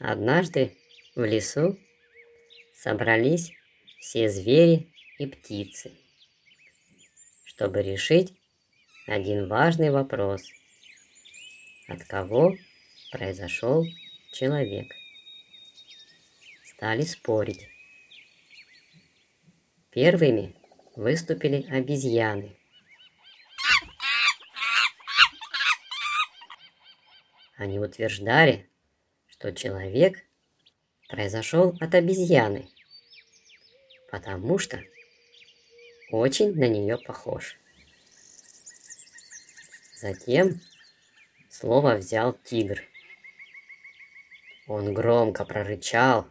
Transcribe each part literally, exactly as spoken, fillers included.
Однажды в лесу собрались все звери и птицы, чтобы решить один важный вопрос: от кого произошел человек. Стали спорить. Первыми выступили обезьяны. Они утверждали, что человек произошел от обезьяны, потому что очень на нее похож. Затем слово взял тигр. Он громко прорычал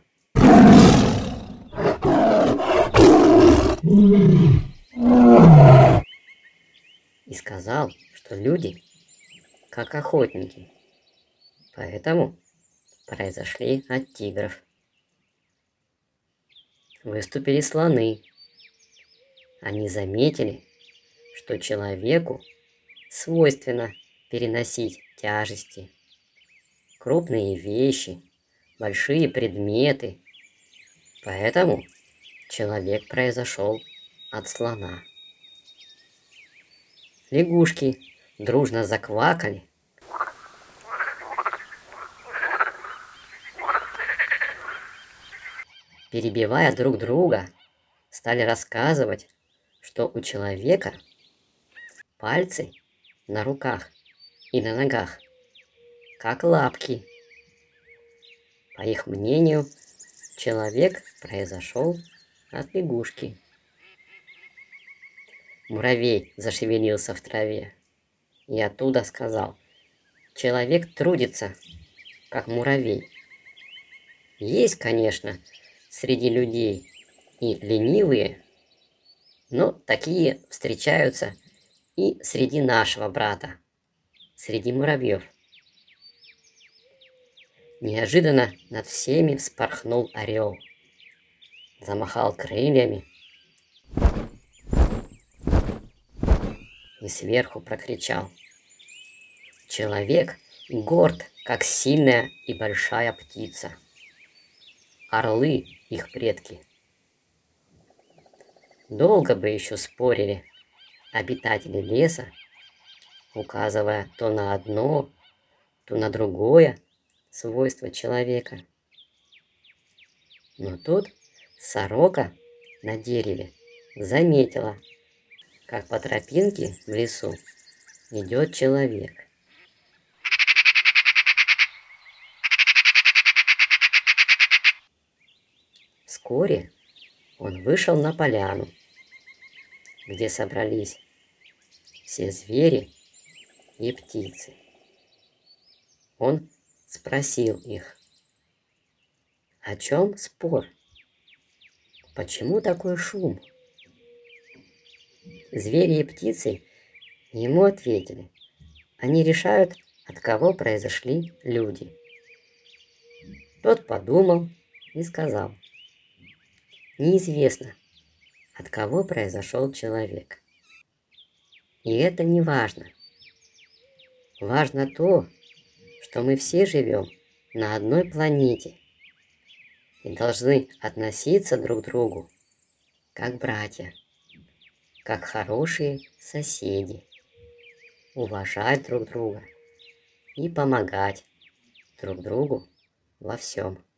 и сказал, что люди как охотники, поэтому произошли от тигров. Выступили слоны. Они заметили, что человеку свойственно переносить тяжести, крупные вещи, большие предметы, поэтому человек произошел от слона. Лягушки дружно заквакали. Перебивая друг друга, стали рассказывать, что у человека пальцы на руках и на ногах как лапки. По их мнению, человек произошел от лягушки. Муравей зашевелился в траве и оттуда сказал: человек трудится, как муравей. Есть, конечно, среди людей и ленивые, но такие встречаются и среди нашего брата, среди муравьев. Неожиданно над всеми вспорхнул орел, замахал крыльями и сверху прокричал: человек горд, как сильная и большая птица. Орлы их предки. Долго бы еще спорили обитатели леса, указывая то на одно, то на другое свойство человека. Но тут сорока на дереве заметила, как по тропинке в лесу идет человек. Вскоре он вышел на поляну, где собрались все звери и птицы. Он спросил их: о чем спор? Почему такой шум? Звери и птицы ему ответили: они решают, от кого произошли люди. Тот подумал и сказал: неизвестно, от кого произошел человек. И это не важно. Важно то, что мы все живем на одной планете и должны относиться друг к другу как братья, как хорошие соседи, уважать друг друга и помогать друг другу во всем.